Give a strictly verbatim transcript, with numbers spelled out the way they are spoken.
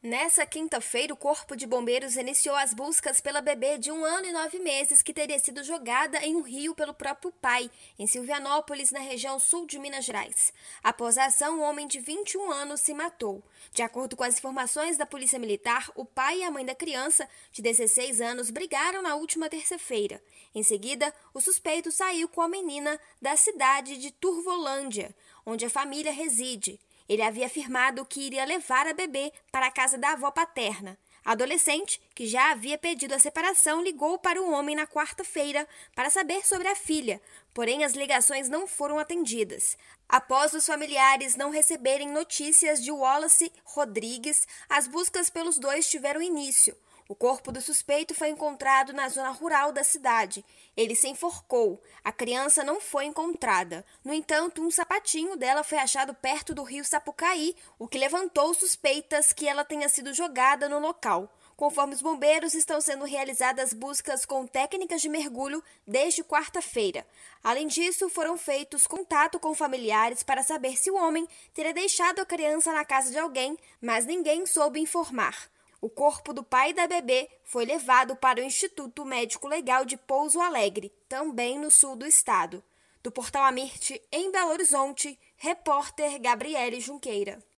Nessa quinta-feira, o Corpo de Bombeiros iniciou as buscas pela bebê de um ano e nove meses que teria sido jogada em um rio pelo próprio pai, em Silvianópolis, na região sul de Minas Gerais. Após a ação, um homem de vinte e um anos se matou. De acordo com as informações da Polícia Militar, o pai e a mãe da criança, de dezesseis anos, brigaram na última terça-feira. Em seguida, o suspeito saiu com a menina da cidade de Turvolândia, onde a família reside. Ele havia afirmado que iria levar a bebê para a casa da avó paterna. A adolescente, que já havia pedido a separação, ligou para o homem na quarta-feira para saber sobre a filha, porém as ligações não foram atendidas. Após os familiares não receberem notícias de Wallace Rodrigues, as buscas pelos dois tiveram início. O corpo do suspeito foi encontrado na zona rural da cidade. Ele se enforcou. A criança não foi encontrada. No entanto, um sapatinho dela foi achado perto do rio Sapucaí, o que levantou suspeitas que ela tenha sido jogada no local. Conforme os bombeiros, estão sendo realizadas buscas com técnicas de mergulho desde quarta-feira. Além disso, foram feitos contato com familiares para saber se o homem teria deixado a criança na casa de alguém, mas ninguém soube informar. O corpo do pai da bebê foi levado para o Instituto Médico Legal de Pouso Alegre, também no sul do estado. Do Portal Amirte, em Belo Horizonte, repórter Gabriele Junqueira.